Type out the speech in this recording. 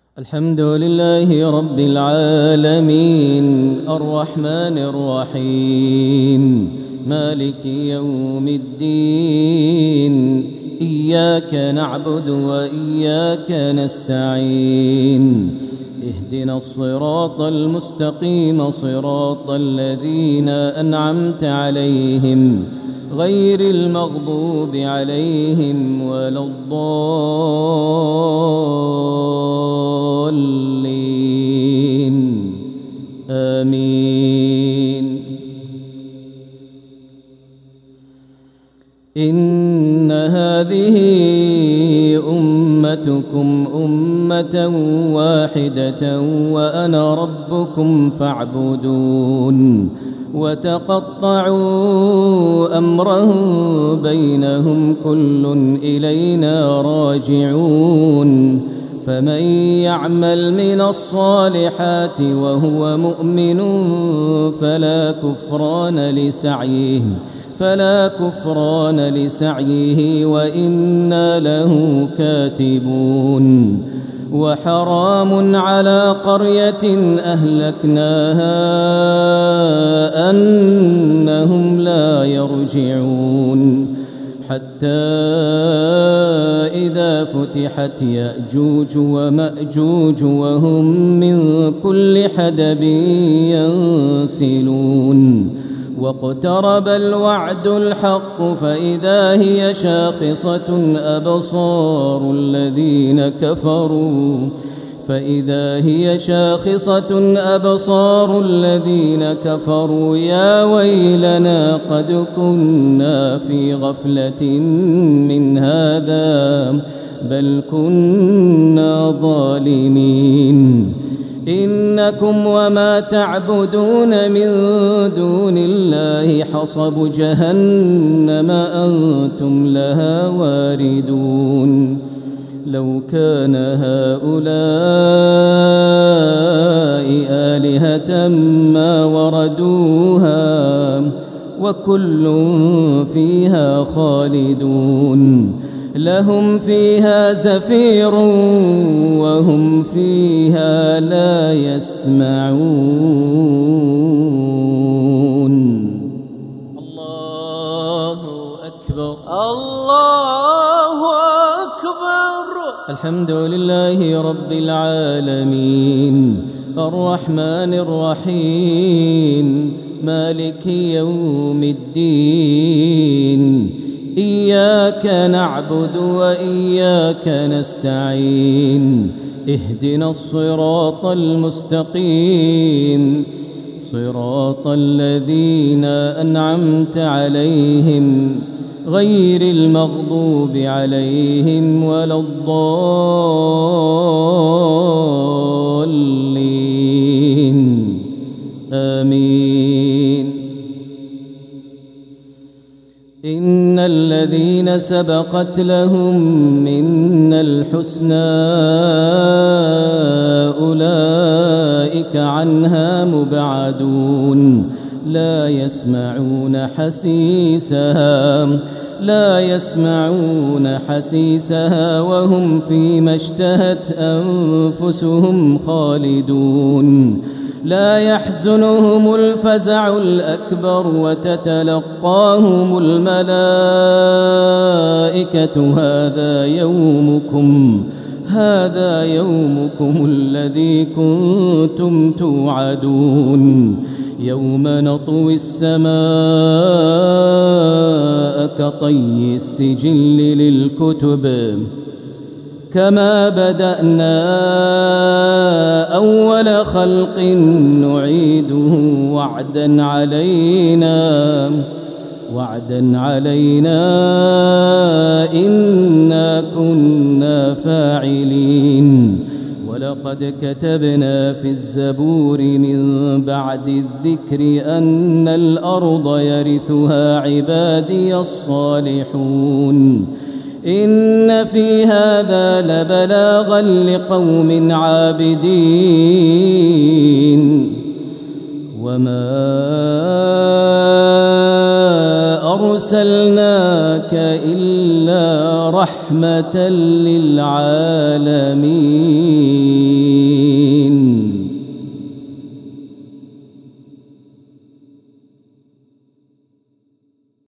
الحمد لله رب العالمين الرحمن الرحيم مالك يوم الدين إياك نعبد وإياك نستعين اهدنا الصراط المستقيم صراط الذين أنعمت عليهم غير المغضوب عليهم ولا الضالين آمين. إن هذه أمتكم أمة واحدة وأنا ربكم فاعبدون. وتقطعوا أمرهم بينهم كل إلينا راجعون. فمن يعمل من الصالحات وهو مؤمن فلا كفران لسعيه وإنا له كاتبون. وحرام على قرية أهلكناها أنهم لا يرجعون حتى إذا فتحت يأجوج ومأجوج وهم من كل حدب ينسلون. واقترب الوعد الحق فإذا هي شاخصة أبصار الذين كفروا يا ويلنا قد كنا في غفلة من هذا بل كنا ظالمين. إنكم وما تعبدون من دون الله حصب جهنم أنتم لها واردون. لو كان هؤلاء آلهة ما وردوها وكل فيها خالدون. لهم فيها زفير وهم فيها لا يسمعون. الله أكبر الله أكبر. الحمد لله رب العالمين الرحمن الرحيم مالك يوم الدين إياك نعبد وإياك نستعين اهدنا الصراط المستقيم صراط الذين أنعمت عليهم غير المغضوب عليهم ولا الضالين آمين. إن الذين سبقت لهم منا الحسنى أولئك عنها مبعدون. لا يسمعون حسيسها وهم فيما اشتهت أنفسهم خالدون. لا يحزنهم الفزع الأكبر وتتلقاهم الملائكة هذا يومكم الذي كنتم توعدون. يوم نطوي السماء كطي السجل للكتب كما بدأنا أول خلق نعيده وعدا علينا إنا كنا فاعلين. ولقد كتبنا في الزبور من بعد الذكر أن الأرض يرثها عبادي الصالحون. إن في هذا لبلاغا لقوم عابدين. وما أرسلناك إلا رحمة للعالمين.